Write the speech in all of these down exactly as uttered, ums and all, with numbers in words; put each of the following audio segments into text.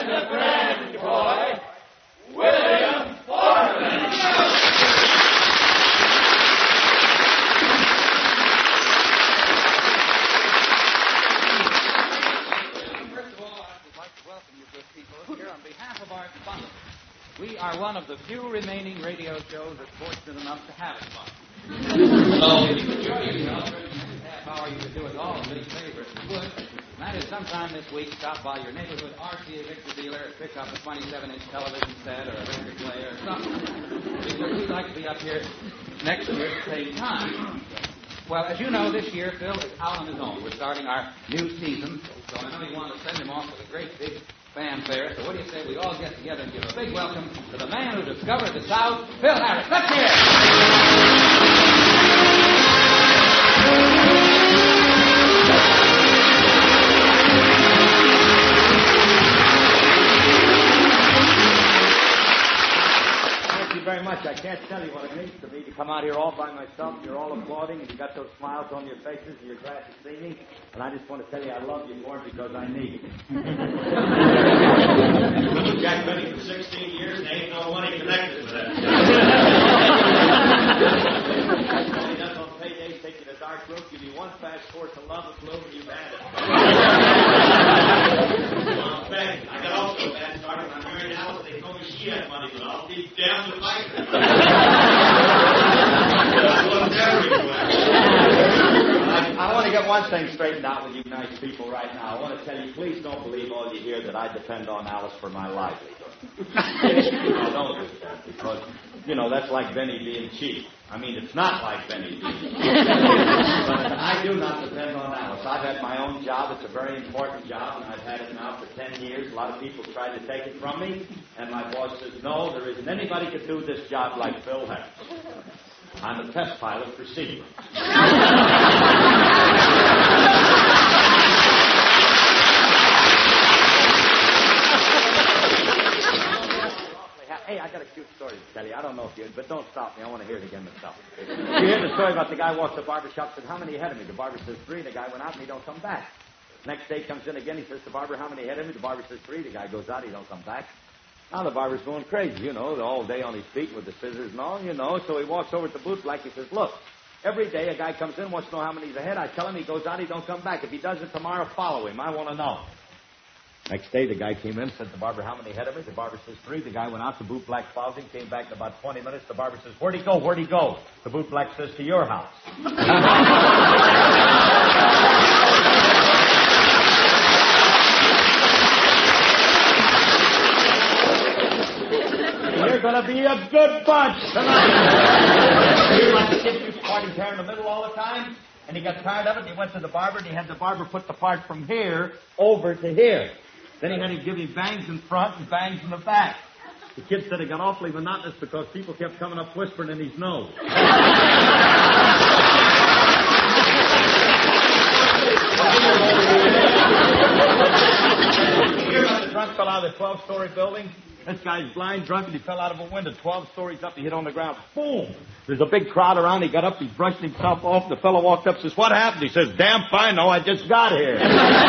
And the grand boy, William Foreman. First of all, I would like to welcome you good people here on behalf of our sponsors. We are one of the few remaining radio shows that's fortunate enough to have a sponsor. So, if you could enjoy yourself for the next half hour, you could do us all a big favor if you would. And that is sometime this week, stop by your neighborhood R C A Victor dealer and pick up a twenty-seven inch television set or a record player or something. Because we'd like to be up here next year at the same time. Well, as you know, this year, Phil is out on his own. We're starting our new season, so I know you want to send him off with a great big fanfare. So what do you say we all get together and give a big welcome to the man who discovered the South, Phil Harris. Let's hear it! Thank you very much. I can't tell you what it means to me to come out here all by myself. You're all applauding, and you got those smiles on your faces, and you're glad to see me. And I just want to tell you I love you more because I need it. Jack Benny for sixteen years, and ain't no money connected with that. All he does on payday, take you to dark room, give you one fast course of love and blue, and you've had it. Well, Ben, I got also a bad start when I married Alice. They told me she had money, but I'll be damned if I can. I, I want to get one thing straightened out with you nice people right now. I want to tell you, please don't believe all you hear that I depend on Alice for my livelihood. No, don't do that, because, you know, that's like Benny being cheap. I mean, it's not like Benny being cheap. But I do not depend on Alice. I've had my own job. It's a very important job, and I've had it now for ten years. A lot of people tried to take it from me, and my boss says, no, there isn't anybody could do this job like Phil Harris. I'm a test pilot for Seaman. Hey, I got a cute story to tell you. I don't know if you, but don't stop me. I want to hear it again myself. You hear the story about the guy walks to the barber shop, said, how many ahead of me? The barber says, three. The guy went out and he don't come back. Next day comes in again. He says to the barber, how many ahead of me? The barber says, three. The guy goes out. He don't come back. Now the barber's going crazy, you know, all day on his feet with the scissors and all, you know. So he walks over to the boot black. He says, look, every day a guy comes in, wants to know how many's ahead. I tell him, he goes out, he don't come back. If he does it tomorrow, follow him. I want to know. Next day, the guy came in, said to the barber, how many ahead of me? The barber says, three. The guy went out, the boot black followed him, came back in about twenty minutes. The barber says, where'd he go? Where'd he go? The boot black says, to your house. You're going to be a good bunch tonight. You're like the kid who's partying here in the middle all the time, and he got tired of it, and he went to the barber, and he had the barber put the part from here over to here. Then he had to give him bangs in front and bangs in the back. The kid said it got awfully monotonous because people kept coming up whispering in his nose. You hear about the drunk fell out of the twelve-story building? This guy's blind, drunk, and he fell out of a window twelve stories up. He hit on the ground. Boom! There's a big crowd around. He got up. He brushed himself off. The fellow walked up and says, what happened? He says, damn fine. No, I just got here.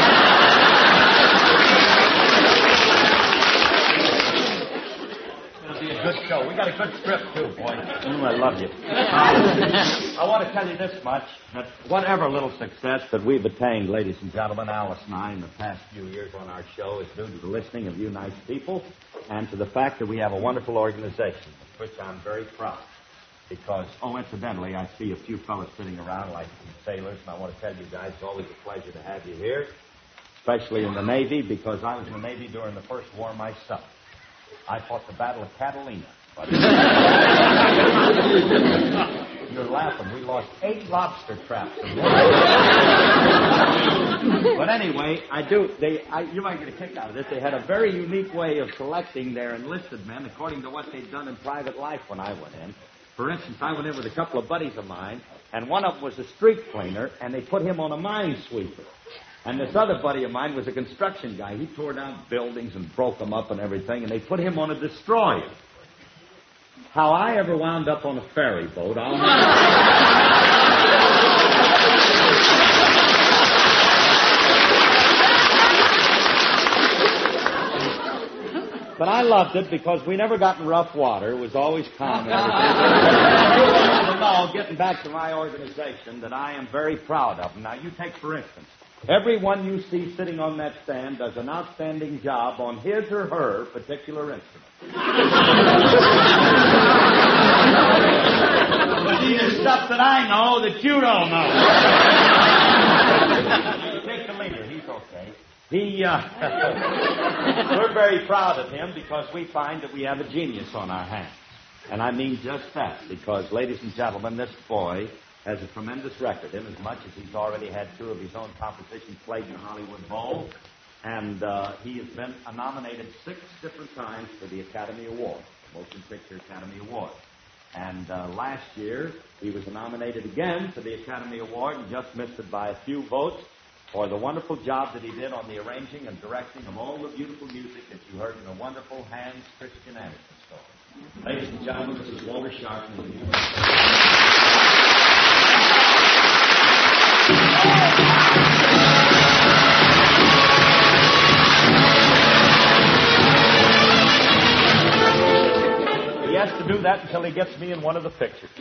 It'll be a good show. We got a good script, too, boy. Mm, I love you. I want to tell you this much, that whatever little success that we've attained, ladies and gentlemen, Alice and I, in the past few years on our show is due to the listening of you nice people and to the fact that we have a wonderful organization, of which I'm very proud. Because, oh, incidentally, I see a few fellas sitting around like some sailors, and I want to tell you guys it's always a pleasure to have you here, especially in the Navy, because I was in the Navy during the First War myself. I fought the Battle of Catalina. You're laughing. We lost eight lobster traps. But anyway, I do. They, I, you might get a kick out of this. They had a very unique way of selecting their enlisted men according to what they'd done in private life when I went in. For instance, I went in with a couple of buddies of mine, and one of them was a street cleaner, and they put him on a minesweeper. And this other buddy of mine was a construction guy. He tore down buildings and broke them up and everything, and they put him on a destroyer. How I ever wound up on a ferry boat, I'll never... But I loved it because we never got in rough water. It was always calm and everything. No, getting back to my organization that I am very proud of. Now, you take, for instance, everyone you see sitting on that stand does an outstanding job on his or her particular instrument. But there's stuff that I know that you don't know. Take the leader. He's okay. He, uh, we're very proud of him because we find that we have a genius on our hands. And I mean just that, because, ladies and gentlemen, this boy has a tremendous record, inasmuch as he's already had two of his own compositions played in the Hollywood Bowl, and uh, he has been nominated six different times for the Academy Award, the Motion Picture Academy Award. And uh, last year, he was nominated again for the Academy Award and just missed it by a few votes for the wonderful job that he did on the arranging and directing of all the beautiful music that you heard in the wonderful Hans Christian Andersen score. Ladies and gentlemen, this is Walter Sharpton. He has to do that until he gets me in one of the pictures.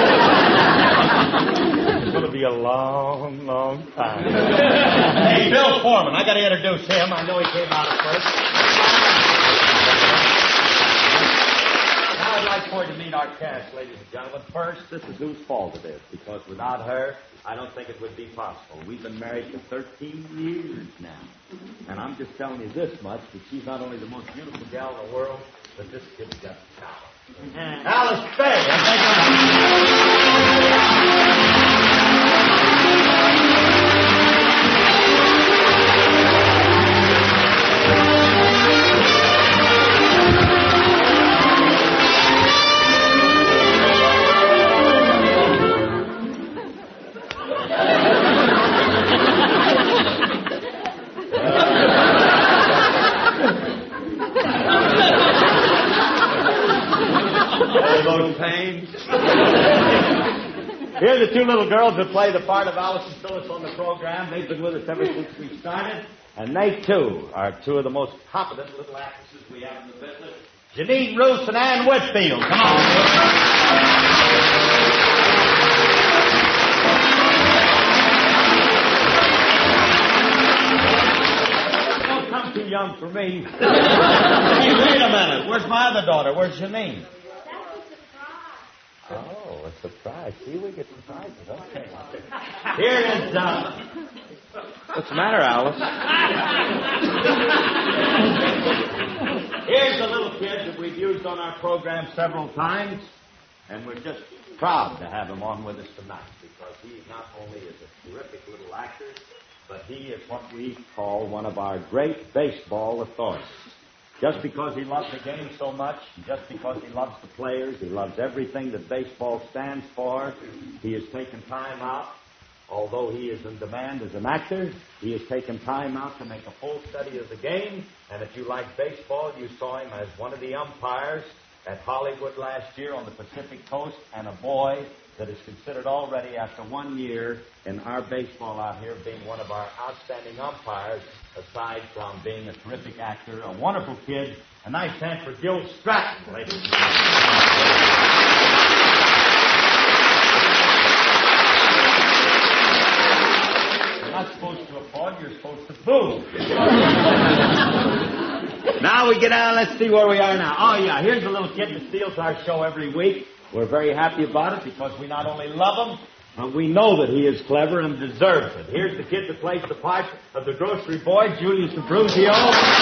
It's going to be a long, long time. Hey, Bill Foreman, I got to introduce him. I know he came out first. Now I'd like for you to meet our cast, ladies and gentlemen. First, this is whose fault it is, because without her, I don't think it would be possible. We've been married for thirteen years now. And I'm just telling you this much, that she's not only the most beautiful gal in the world, but this kid's got talent. Alice Faye. Here are the two little girls that play the part of Alice and Phyllis on the program. They've been with us ever since we started. And they, too, are two of the most competent little actresses we have in the business. Janine Roos and Ann Whitfield. Come on. Don't come too young for me. Hey, wait a minute. Where's my other daughter? Where's Janine? Oh, a surprise. See, we get surprises. Okay. Here is, uh... What's the matter, Alice? Here's a little kid that we've used on our program several times, and we're just proud to have him on with us tonight, because he not only is a terrific little actor, but he is what we call one of our great baseball authorities. Just because he loves the game so much, just because he loves the players, he loves everything that baseball stands for, he has taken time out. Although he is in demand as an actor, he has taken time out to make a full study of the game. And if you like baseball, you saw him as one of the umpires at Hollywood last year on the Pacific Coast, and a boy that is considered already, after one year in our baseball out here, being one of our outstanding umpires, aside from being a terrific actor, a wonderful kid. A nice hand for Gil Stratton, ladies and gentlemen. You're not supposed to applaud, you're supposed to boo. Now we get on, let's see where we are now. Oh, yeah, here's a little kid that steals our show every week. We're very happy about it because we not only love him, but we know that he is clever and deserves it. Here's the kid that plays the part of the grocery boy, Julius Abruzio.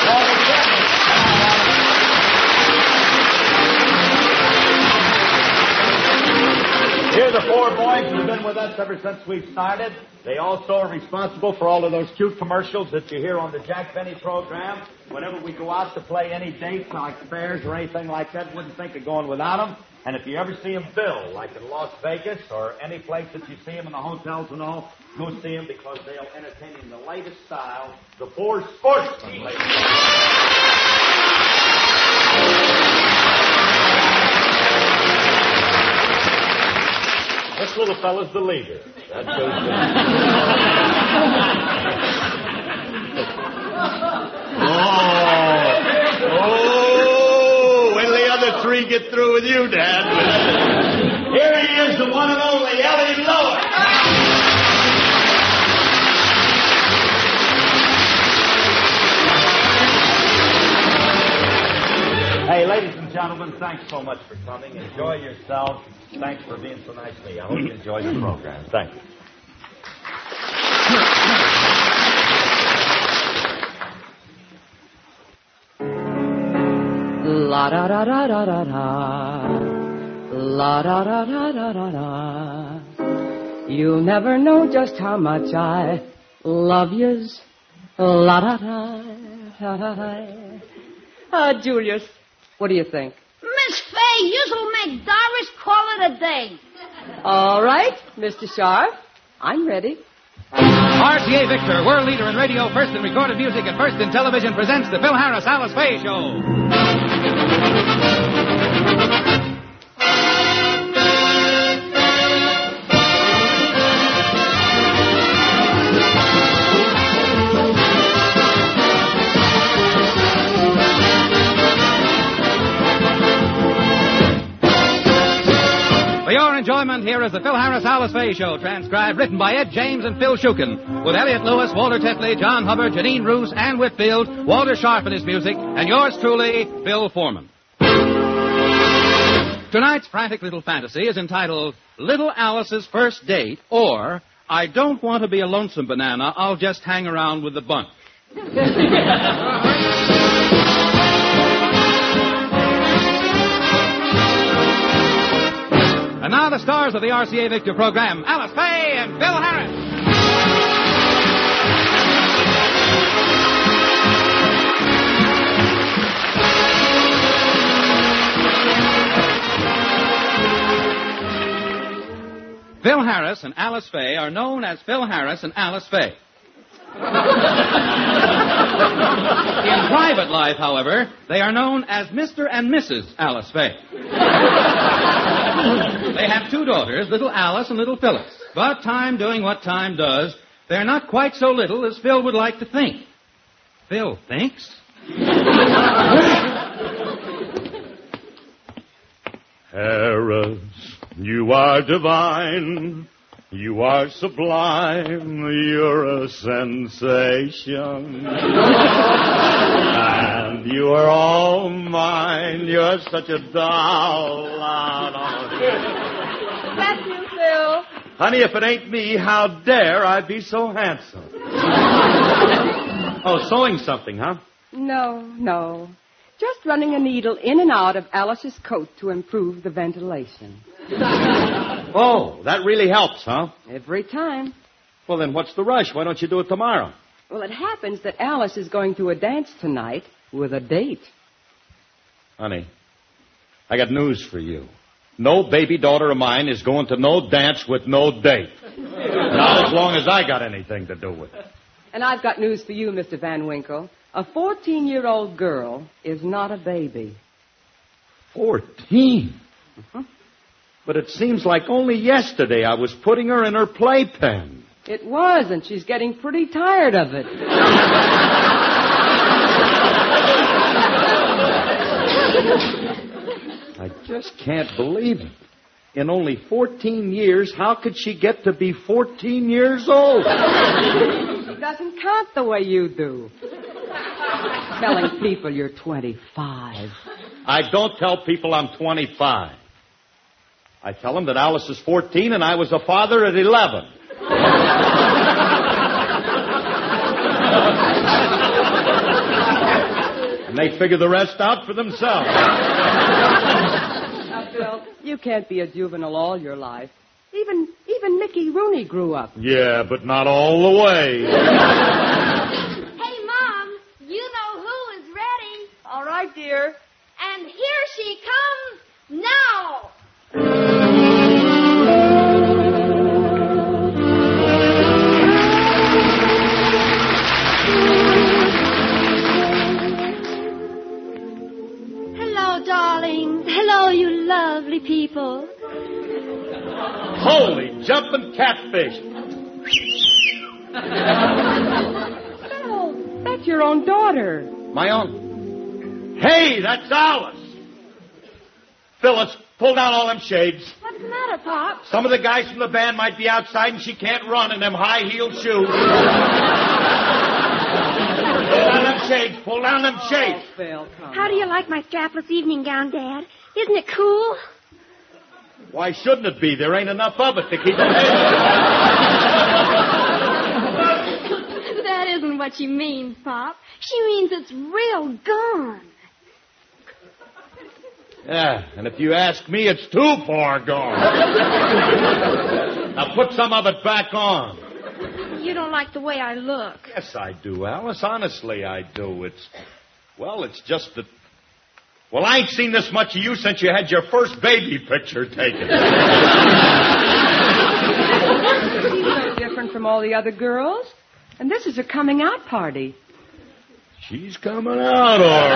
Here are the four boys who've been with us ever since we've started. They also are responsible for all of those cute commercials that you hear on the Jack Benny program. Whenever we go out to play any dates like fairs or anything like that, wouldn't think of going without them. And if you ever see them bill, like in Las Vegas or any place that you see them in the hotels and all, go see them because they'll entertain in the latest style, the Four Sportsmen, ladies. This little fella's the leader. That goes oh, oh. we get through with you, Dad. Here he is, the one and only Ellie Lowe. Hey, ladies and gentlemen, thanks so much for coming. Enjoy yourselves. Thanks for being so nice to me. I hope you enjoy the program. Thank you. La da da da da da da. La da da da da da da. You'll never know just how much I love yous. La da da da da da. Ah, Julius, what do you think? Miss Fay, you'll make Doris call it a day. All right, Mister Sharp, I'm ready. R C A Victor, world leader in radio, first in recorded music, and first in television, presents the Phil Harris Alice Faye Show. For your enjoyment, here is the Phil Harris Alice Faye Show, transcribed, written by Ed James and Phil Shukin, with Elliot Lewis, Walter Tetley, John Hubbard, Janine Roos, Ann Whitfield, Walter Sharp in his music, and yours truly, Bill Foreman. Tonight's frantic little fantasy is entitled Little Alice's First Date, or I Don't Want to Be a Lonesome Banana, I'll Just Hang Around with the Bunch. And now the stars of the R C A Victor program, Alice Faye and Phil Harris. Phil Harris and Alice Faye are known as Phil Harris and Alice Faye. In private life, however, they are known as Mister and Missus Alice Faye. They have two daughters, little Alice and little Phyllis. But time doing what time does, they're not quite so little as Phil would like to think. Phil thinks? Harris, you are divine. You are sublime. You're a sensation. And you are all mine. You're such a doll. Bless you, Phil. Honey, if it ain't me, how dare I be so handsome? Oh, sewing something, huh? No, no. Just running a needle in and out of Alice's coat to improve the ventilation. Oh, that really helps, huh? Every time. Well, then what's the rush? Why don't you do it tomorrow? Well, it happens that Alice is going to a dance tonight with a date. Honey, I got news for you. No baby daughter of mine is going to no dance with no date. Not as long as I got anything to do with it. And I've got news for you, Mister Van Winkle. A fourteen-year-old girl is not a baby. Fourteen? Uh-huh. But it seems like only yesterday I was putting her in her playpen. It was, and she's getting pretty tired of it. I just can't believe it. In only fourteen years, how could she get to be fourteen years old? She doesn't count the way you do. Telling people you're twenty-five. I don't tell people I'm twenty-five. I tell them that Alice is fourteen and I was a father at eleven. And they figure the rest out for themselves. Now, Phil, you can't be a juvenile all your life. Even even Mickey Rooney grew up. Yeah, but not all the way. Hey, Mom, you know who is ready. All right, dear. And here she comes now. Hello, darlings. Hello, you lovely people. Holy jumping catfish. Oh, that's your own daughter. My own. Hey, that's Alice. Phyllis, pull down all them shades. What's the matter, Pop? Some of the guys from the band might be outside and she can't run in them high-heeled shoes. Pull down them shades. Pull down them shades. Oh, Phil, come How do you like my strapless evening gown, Dad? Isn't it cool? Why shouldn't it be? There ain't enough of it to keep them That isn't what she means, Pop. She means it's real gone. Yeah, and if you ask me, it's too far gone. Now put some of it back on. You don't like the way I look. Yes, I do, Alice. Honestly, I do. It's, well, it's just that... Well, I ain't seen this much of you since you had your first baby picture taken. She's no different from all the other girls. And this is a coming out party. She's coming out, all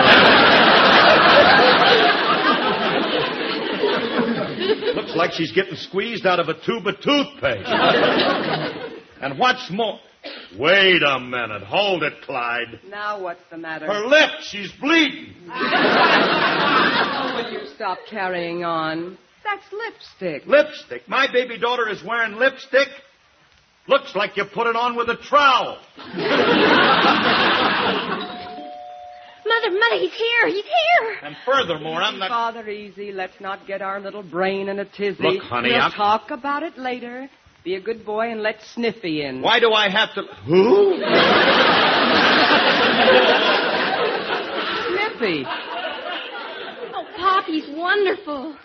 right. Looks like she's getting squeezed out of a tube of toothpaste. And what's more... Wait a minute. Hold it, Clyde. Now what's the matter? Her lip. She's bleeding. Oh, will you stop carrying on? That's lipstick. Lipstick? My baby daughter is wearing lipstick? Looks like you put it on with a trowel. Mother, Mother, he's here. He's here. And furthermore, I'm not... Father, easy. Let's not get our little brain in a tizzy. Look, honey, we'll I'm... talk about it later. Be a good boy and let Sniffy in. Why do I have to... Who? Sniffy. Oh, Pop, he's wonderful.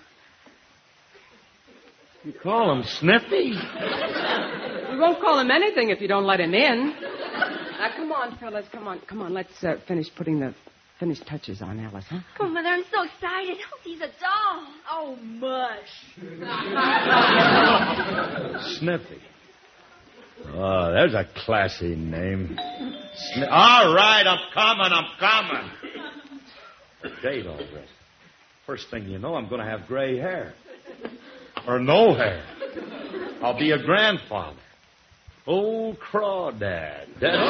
You call him Sniffy? We won't call him anything if you don't let him in. Now, come on, fellas. Come on. Come on. Let's uh, finish putting the finish touches on Alice, huh? Oh, Mother, I'm so excited. Oh, he's a doll. Oh, mush. Sniffy. Oh, there's a classy name. Sni- All right, I'm coming, I'm coming. A date already. First thing you know, I'm going to have gray hair. Or no hair. I'll be a grandfather. Old crawdad.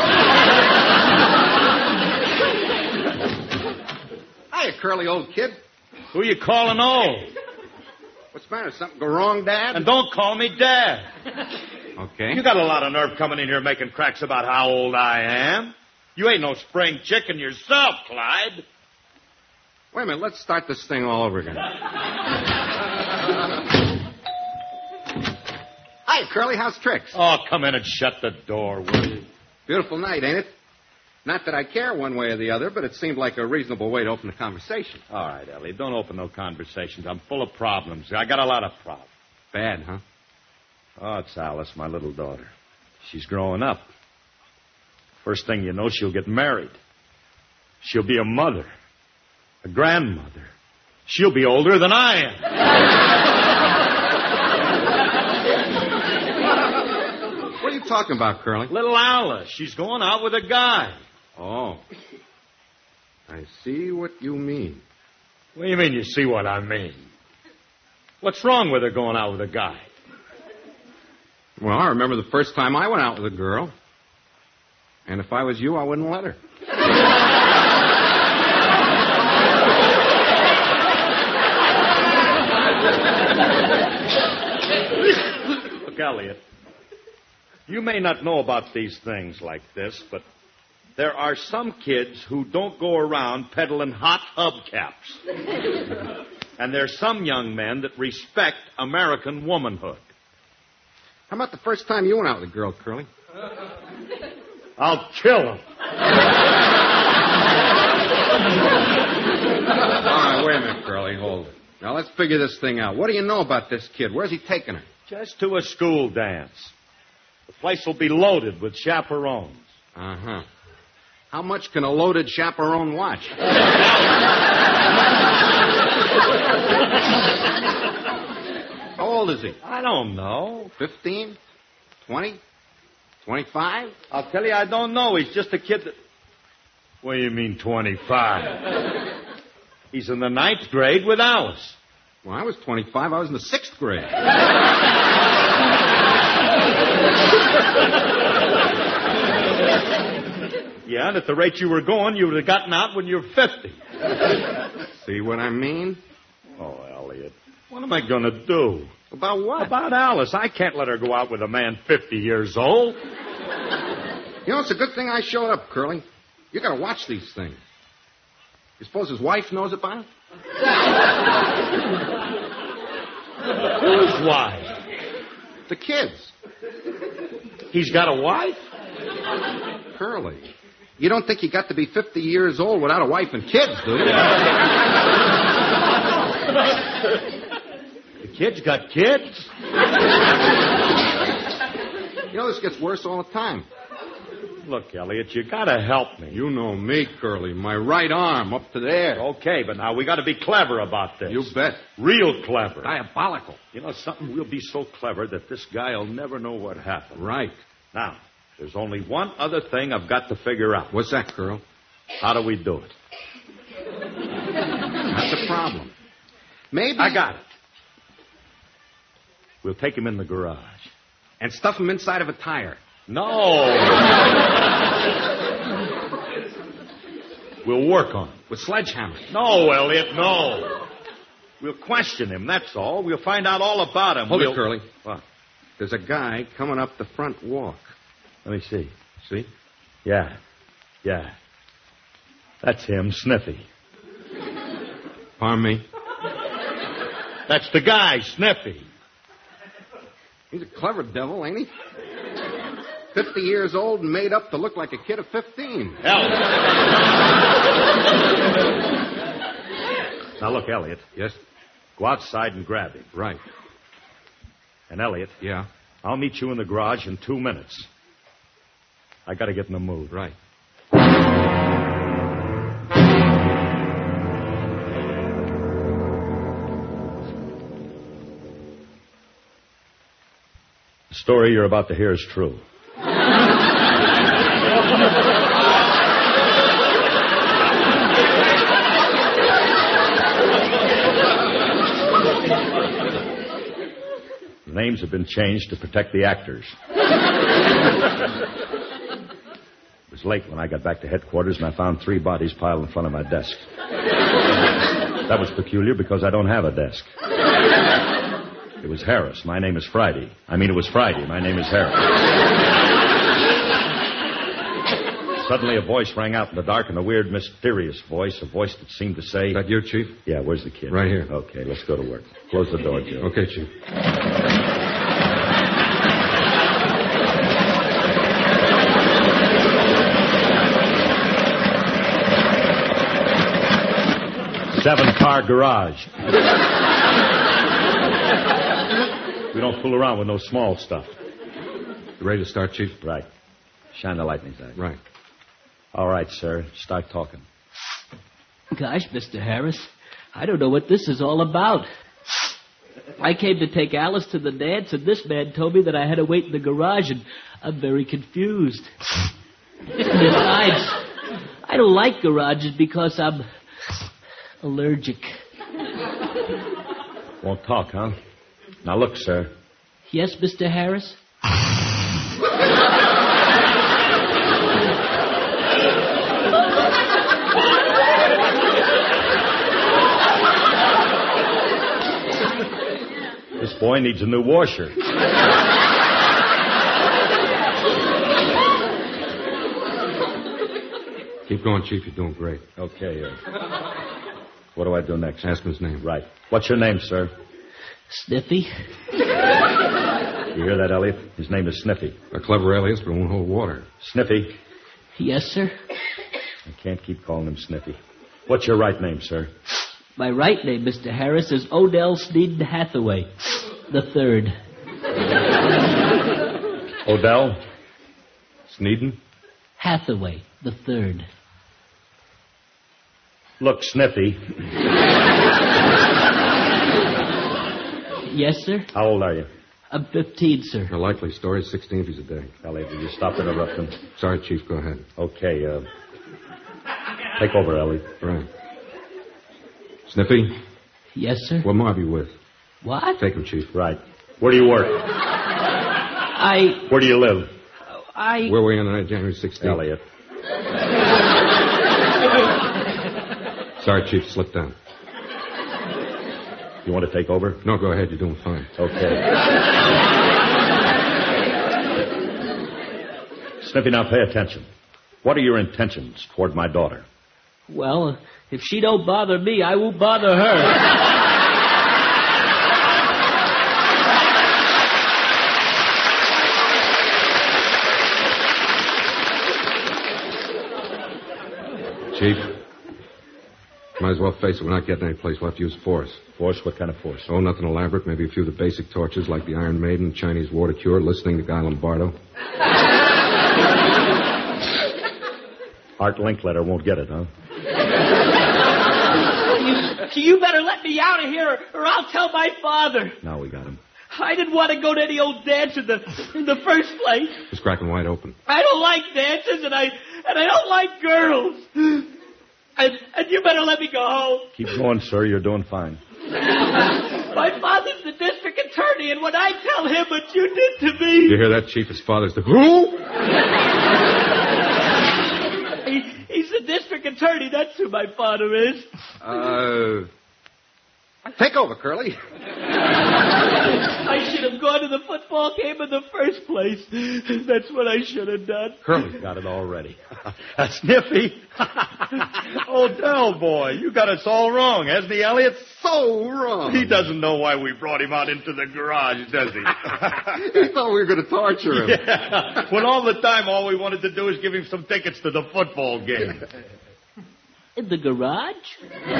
Hiya, curly old kid. Who you calling old? What's the matter? Something go wrong, Dad? And don't call me Dad. Okay. You got a lot of nerve coming in here making cracks about how old I am. You ain't no spring chicken yourself, Clyde. Wait a minute. Let's start this thing all over again. Hiya, Curly. How's tricks? Oh, come in and shut the door, will you? Beautiful night, ain't it? Not that I care one way or the other, but it seemed like a reasonable way to open a conversation. All right, Ellie, don't open no conversations. I'm full of problems. I got a lot of problems. Bad, huh? Oh, it's Alice, my little daughter. She's growing up. First thing you know, she'll get married. She'll be a mother, a grandmother. She'll be older than I am. What are you talking about, Curly? Little Alice, she's going out with a guy. Oh. I see what you mean. What do you mean you see what I mean? What's wrong with her going out with a guy? Well, I remember the first time I went out with a girl. And if I was you, I wouldn't let her. Look, Elliot, you may not know about these things like this, but there are some kids who don't go around peddling hot hubcaps. And there's some young men that respect American womanhood. How about the first time you went out with a girl, Curly? I'll kill him. All right, wait a minute, Curly. Hold it. Now, let's figure this thing out. What do you know about this kid? Where's he taking her? Just to a school dance. The place will be loaded with chaperones. Uh-huh. How much can a loaded chaperone watch? How old is he? I don't know. Fifteen? Twenty? Twenty-five? I'll tell you, I don't know. He's just a kid that... What do you mean, twenty-five? He's in the ninth grade with Alice. Well, I was twenty-five. I was in the sixth grade. Yeah, and at the rate you were going, you would have gotten out when you were fifty. See what I mean? Oh, Elliot, what am I going to do? About what? About Alice. I can't let her go out with a man fifty years old. You know, it's a good thing I showed up, Curly. You got to watch these things. You suppose his wife knows about it? Whose wife? The kids. He's got a wife? Curly, you don't think you got to be fifty years old without a wife and kids, do you? The kid's got kids? You know, this gets worse all the time. Look, Elliot, you got to help me. You know me, Curly. My right arm up to there. Okay, but now we got to be clever about this. You bet. Real clever. Diabolical. You know something? We'll be so clever that this guy will never know what happened. Right. Now, there's only one other thing I've got to figure out. What's that, Curl? How do we do it? That's the problem. Maybe... I got it. We'll take him in the garage. And stuff him inside of a tire. No. We'll work on him. With sledgehammers. No, Elliot, no. We'll question him, that's all. We'll find out all about him. Hold we'll... it, Curly. What? There's a guy coming up the front walk. Let me see. See? Yeah. Yeah. That's him, Sniffy. Pardon me? That's the guy, Sniffy. He's a clever devil, ain't he? Fifty years old and made up to look like a kid of fifteen. Elliot. Now, look, Elliot. Yes? Go outside and grab him. Right. And, Elliot. Yeah? I'll meet you in the garage in two minutes. I got to get in the mood. Right. The story you're about to hear is true. The names have been changed to protect the actors. It was late when I got back to headquarters, and I found three bodies piled in front of my desk. That was peculiar because I don't have a desk. It was Harris. My name is Friday. I mean, it was Friday. My name is Harris. Suddenly a voice rang out in the dark, and a weird, mysterious voice, a voice that seemed to say... Is that you, Chief? Yeah, where's the kid? Right here. Okay, let's go to work. Close the door, Joe. Okay, Chief. Seven-car garage. We don't fool around with no small stuff. You ready to start, Chief? Right. Shine the light in his eye. Right. All right, sir. Start talking. Gosh, Mister Harris, I don't know what this is all about. I came to take Alice to the dance, and this man told me that I had to wait in the garage, and I'm very confused. Besides, I don't like garages because I'm allergic. Won't talk, huh? Now, look, sir. Yes, Mister Harris? This boy needs a new washer. Keep going, Chief. You're doing great. Okay, uh, what do I do next? Ask him his name. Right. What's your name, sir? Sniffy? You hear that, Elliot? His name is Sniffy. A clever alias, but it won't hold water. Sniffy. Yes, sir? I can't keep calling him Sniffy. What's your right name, sir? My right name, Mister Harris, is Odell Sneeden Hathaway, the third. Odell? Sneeden? Hathaway, the third. Look, Sniffy. Yes, sir? How old are you? I'm fifteen, sir. A likely story. Sixteen if he's a day. Elliot, will you stop interrupting? Sorry, Chief. Go ahead. Okay, uh... take over, Elliot. Right. Sniffy? Yes, sir? What mob you with? What? Take him, Chief. Right. Where do you work? I... Where do you live? I... Where were you on the night of January sixteenth? Elliot. Sorry, Chief. Slip down. You want to take over? No, go ahead. You're doing fine. Okay. Snippy, now pay attention. What are your intentions toward my daughter? Well, if she don't bother me, I won't bother her. Chief, might as well face it. We're not getting any place. We'll have to use force. Force? What kind of force? Oh, nothing elaborate. Maybe a few of the basic tortures like the Iron Maiden, Chinese water cure, listening to Guy Lombardo. Art Linkletter won't get it, huh? you, you better let me out of here, or, or I'll tell my father. Now we got him. I didn't want to go to any old dance in the in the first place. It's cracking wide open. I don't like dances, and I and I don't like girls. And, and you better let me go home. Keep going, sir. You're doing fine. My father's the district attorney, and when I tell him what you did to me... You hear that, Chief? His father's the... Who? he, he's the district attorney. That's who my father is. Uh... Take over, Curly. I should have gone to the football game in the first place. That's what I should have done. Curly. Got it already. Sniffy. Odell, boy, you got us all wrong, hasn't he, Elliot? So wrong. He doesn't know why we brought him out into the garage, does he? He thought we were going to torture him. Yeah. When all the time all we wanted to do is give him some tickets to the football game. In the garage?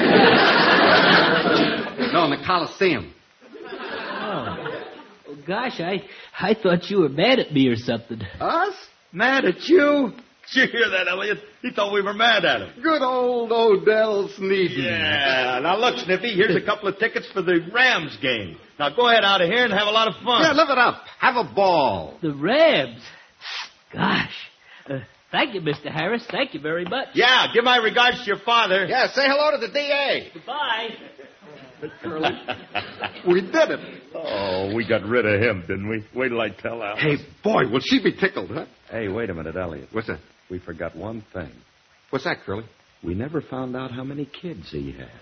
No, in the Coliseum. Oh. Oh, gosh, I, I thought you were mad at me or something. Us? Mad at you? Did you hear that, Elliot? He thought we were mad at him. Good old Odell Sneeden. Yeah. Now, look, Snippy, here's a couple of tickets for the Rams game. Now, go ahead out of here and have a lot of fun. Yeah, live it up. Have a ball. The Rams? Gosh. Uh, thank you, Mister Harris. Thank you very much. Yeah, give my regards to your father. Yeah, say hello to the D A. Goodbye. Curly, we did it. Oh, we got rid of him, didn't we? Wait till I tell Alice. Hey, boy, will she be tickled, huh? Hey, wait a minute, Elliot. What's that? We forgot one thing. What's that, Curly? We never found out how many kids he had.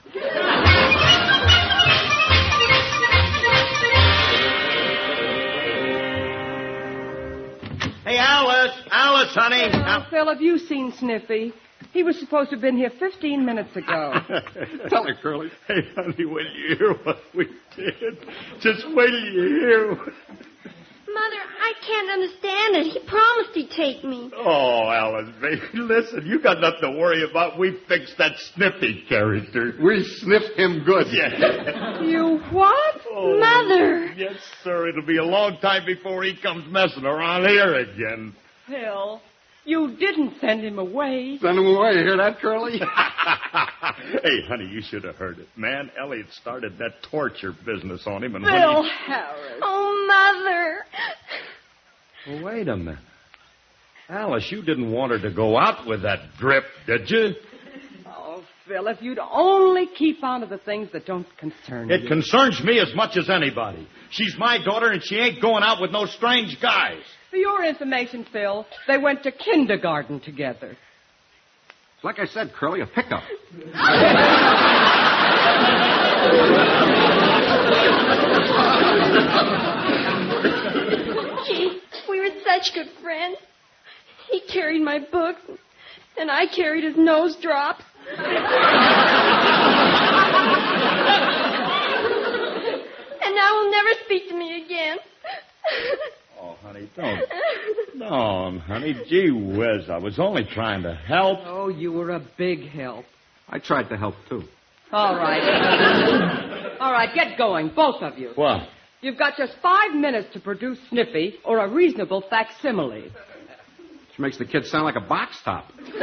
Hey, Alice! Alice, honey! Now, Phil, have you seen Sniffy? He was supposed to have been here fifteen minutes ago. Tell her, Curly. Hey, honey, will you hear what we did? Just wait till you hear. Mother, I can't understand it. He promised he'd take me. Oh, Alice, baby, listen, you got nothing to worry about. We fixed that Snippy character. We sniffed him good. Yeah. You what? Oh, Mother. Yes, sir. It'll be a long time before he comes messing around here again. Phil, you didn't send him away. Send him away. You hear that, Curly? Hey, honey, you should have heard it. Man, Elliot started that torture business on him. And Phil when he... Harris. Oh, Mother. Well, wait a minute. Alice, you didn't want her to go out with that drip, did you? Oh, Phil, if you'd only keep on to the things that don't concern It you. concerns me as much as anybody. She's my daughter, and she ain't going out with no strange guys. For your information, Phil, they went to kindergarten together. Like I said, Curly, a pickup. Gee, we were such good friends. He carried my books, and I carried his nose drops. And now he'll never speak to me again. Oh, honey, don't. No, honey, gee whiz. I was only trying to help. Oh, you were a big help. I tried to help, too. All right. All right, get going, both of you. What? You've got just five minutes to produce Sniffy or a reasonable facsimile. She makes the kid sound like a box top.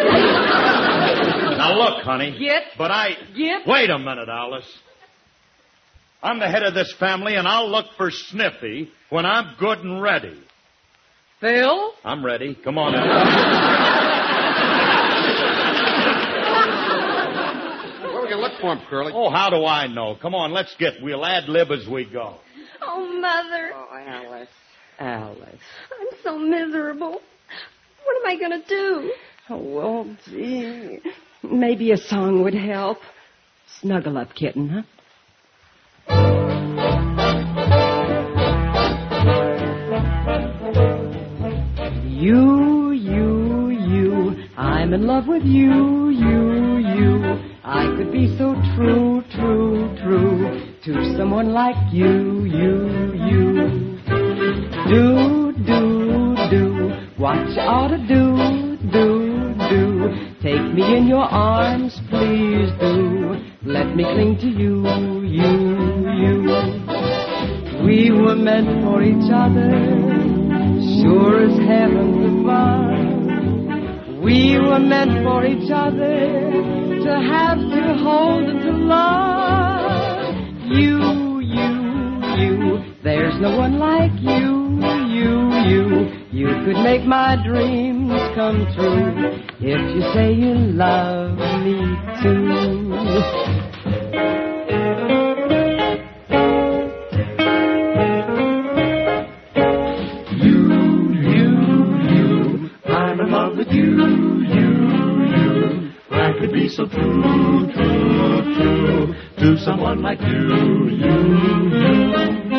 Now, look, honey. Get. But I... Get. Wait a minute, Alice. I'm the head of this family, and I'll look for Sniffy when I'm good and ready. Phil? I'm ready. Come on, Alice. Where are we going to look for him, Curly? Oh, how do I know? Come on, let's get... We'll ad-lib as we go. Oh, Mother. Oh, Alice. Alice. I'm so miserable. What am I going to do? Oh, well, gee. Maybe a song would help. Snuggle up, kitten, huh? in love with you, you, you. I could be so true, true, true to someone like you, you, you. Do, do, do what you ought to do, do, do. Take me in your arms, please do. Let me cling to you, you, you. We were meant for each other, sure as heaven's above. We were meant for each other, to have, to hold, and to love. You, you, you, there's no one like you, you, you. You could make my dreams come true if you say you love me too. Be so true, true, true to someone like you, you, you.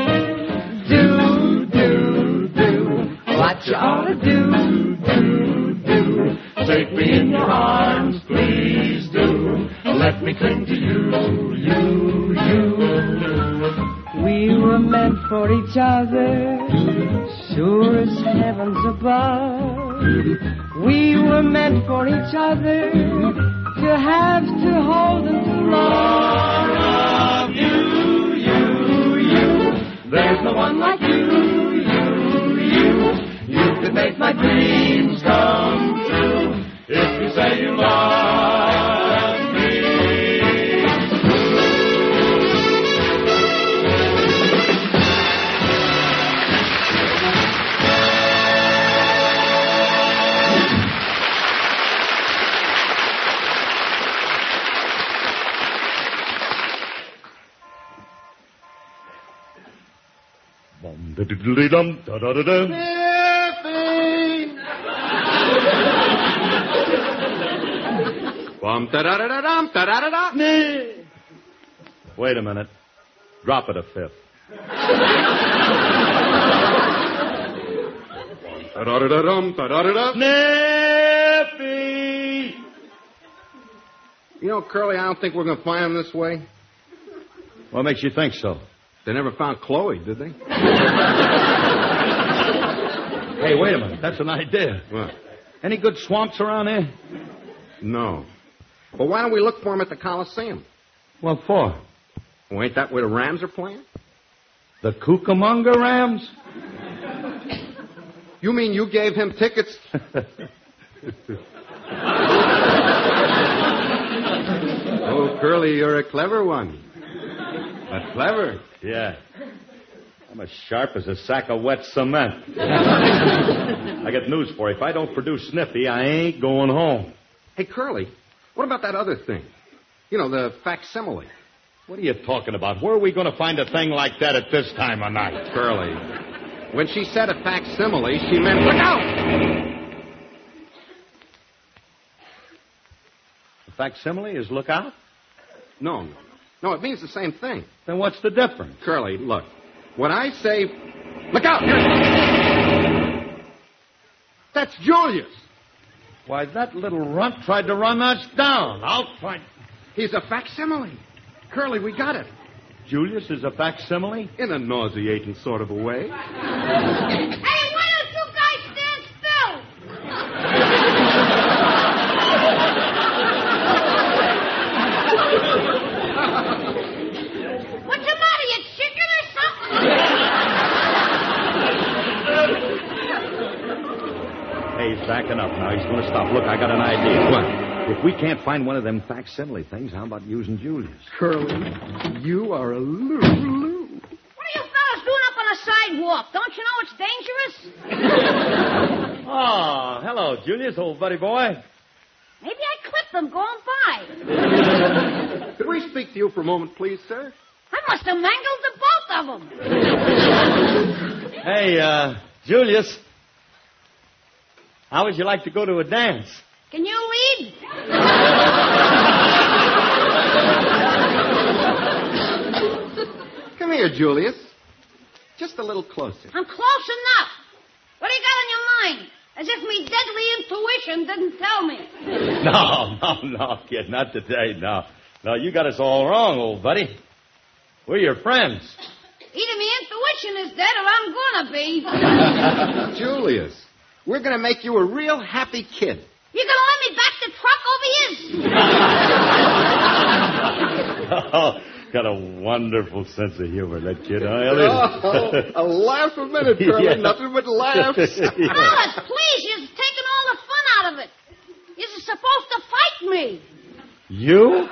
Do, do, do what you ought to do, do, do. Take me in your arms, please do. Let me cling to you, you, you. We were meant for each other, sure as heaven's above. We were meant for each other, to have, to hold, and to love you, you, you. There's no one like you, you, you. You could make my dreams come true if you say you love me. Dum da da da da. Bum da da da da dum da da da da. Wait a minute. Drop it a fifth. Da da da da dum da da da da. Snippy! You know, Curly, I don't think we're going to find him this way. What makes you think so? They never found Chloe, did they? Hey, wait a minute. That's an idea. What? Any good swamps around here? No. Well, why don't we look for him at the Coliseum? What for? Well, ain't that where the Rams are playing? The Cucamonga Rams? You mean you gave him tickets? Oh, Curly, you're a clever one. But clever. Yeah. I'm as sharp as a sack of wet cement. I got news for you. If I don't produce Sniffy, I ain't going home. Hey, Curly, what about that other thing? You know, the facsimile. What are you talking about? Where are we going to find a thing like that at this time of night? Curly, when she said a facsimile, she meant, look out! The facsimile is look out? No, no, no. No, it means the same thing. Then what's the difference? Curly, look. When I say, look out! Here. That's Julius. Why, that little runt tried to run us down. I'll find... He's a facsimile. Curly, we got it. Julius is a facsimile? In a nauseating sort of a way. Hey, why don't you guys stand still? What's the matter? You chicken or something? Hey, he's backing up now. He's going to stop. Look, I got an idea. What? If we can't find one of them facsimile things, how about using Julius? Curly, you are a loo-loo. What are you fellas doing up on the sidewalk? Don't you know it's dangerous? Oh, hello, Julius, old buddy boy. Maybe I clipped them going by. Could we speak to you for a moment, please, sir? I must have mangled the both of them. Hey, uh, Julius, how would you like to go to a dance? Can you lead? Come here, Julius. Just a little closer. I'm close enough. What do you got on your mind? As if me deadly intuition didn't tell me. No, no, no, kid, not today, no. No, you got us all wrong, old buddy. We're your friends. Either me intuition is dead or I'm gonna be. Julius, we're going to make you a real happy kid. You gonna let me back the truck over his? Oh, got a wonderful sense of humor, that kid, huh, Elliot? Oh, a laugh a minute, Curly. Yeah. Nothing but laughs. Alice, please, you're taking all the fun out of it. You're supposed to fight me. You?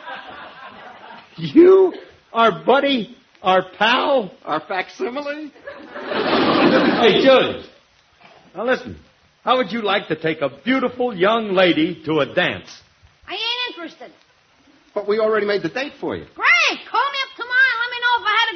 You? Our buddy? Our pal? Our facsimile? Hey, Julius. Now listen. How would you like to take a beautiful young lady to a dance? I ain't interested. But we already made the date for you. Great. Call me up tomorrow and let me know if I had a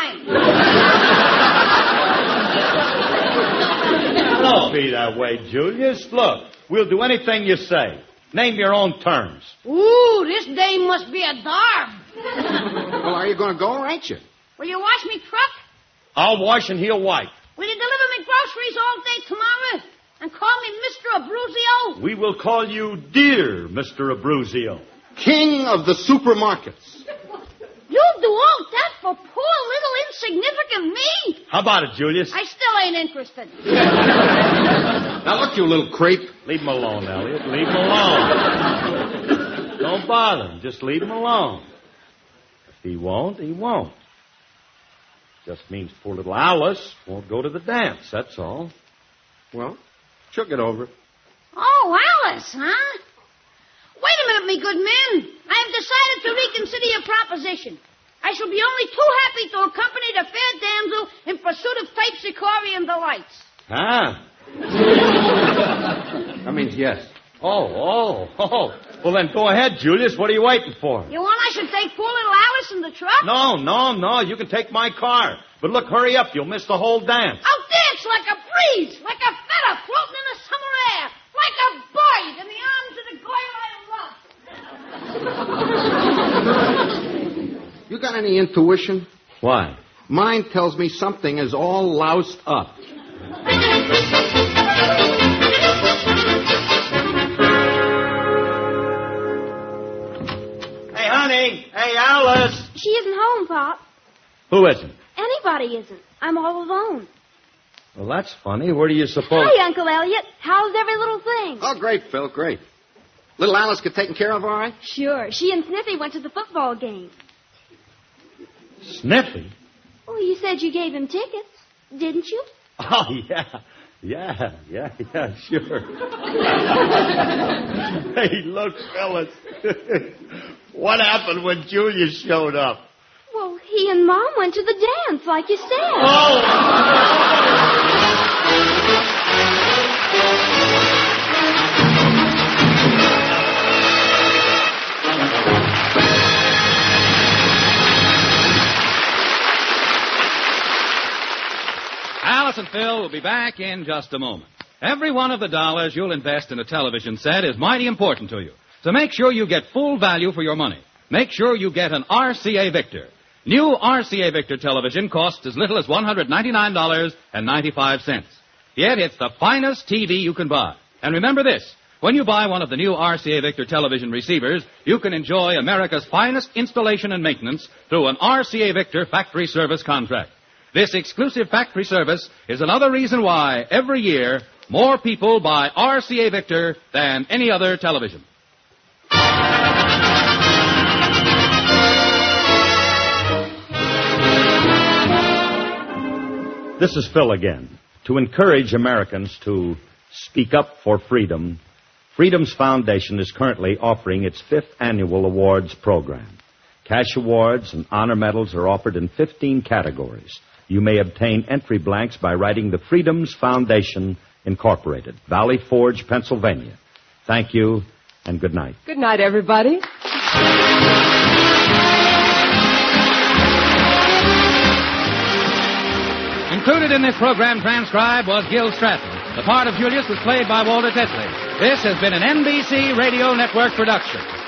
good time. Don't be that way, Julius. Look, we'll do anything you say. Name your own terms. Ooh, this dame must be a darb. Well, are you going to go or ain't you? Will you wash me truck? I'll wash and he'll wipe. Will you deliver me groceries all day tomorrow? And call me Mister Abruzio? We will call you Dear Mister Abruzio. King of the supermarkets. You'll do all that for poor little insignificant me? How about it, Julius? I still ain't interested. Now, look, you little creep. Leave him alone, Elliot. Leave him alone. Don't bother him. Just leave him alone. If he won't, he won't. Just means poor little Alice won't go to the dance, that's all. Well, she'll get over it. Oh, Alice, huh? Wait a minute, me good men. I have decided to reconsider your proposition. I shall be only too happy to accompany the fair damsel in pursuit of Terpsichorean delights. Ah. That means yes. Oh, oh, oh. Well, then go ahead, Julius. What are you waiting for? You want I should take poor little Alice in the truck? No, no, no. You can take my car. But look, hurry up. You'll miss the whole dance. I'll dance like a breeze, like a feather floating in the summer air, like a bird in the arms of the girl I love. You got any intuition? Why? Mine tells me something is all loused up. Hey, honey. Hey, Alice. She isn't home, Pop. Who isn't? Anybody isn't. I'm all alone. Well, that's funny. Where do you suppose... Hey, Uncle Elliot. How's every little thing? Oh, great, Phil, great. Little Alice get taken care of all right? Sure. She and Sniffy went to the football game. Sniffy? Oh, you said you gave him tickets, didn't you? Oh, yeah. Yeah, yeah, yeah, sure. Hey, look, fellas. What happened when Julius showed up? Well, he and Mom went to the dance, like you said. Oh! Alice and Phil will be back in just a moment. Every one of the dollars you'll invest in a television set is mighty important to you. So make sure you get full value for your money. Make sure you get an R C A Victor. New R C A Victor television costs as little as one hundred ninety-nine dollars and ninety-five cents. Yet it's the finest T V you can buy. And remember this, when you buy one of the new R C A Victor television receivers, you can enjoy America's finest installation and maintenance through an R C A Victor factory service contract. This exclusive factory service is another reason why, every year, more people buy R C A Victor than any other television. This is Phil again. To encourage Americans to speak up for freedom, Freedom's Foundation is currently offering its fifth annual awards program. Cash awards and honor medals are offered in fifteen categories. You may obtain entry blanks by writing the Freedom's Foundation, Incorporated, Valley Forge, Pennsylvania. Thank you, and good night. Good night, everybody. Included in this program transcribed was Gil Stratton. The part of Julius was played by Walter Tetley. This has been an N B C Radio Network production.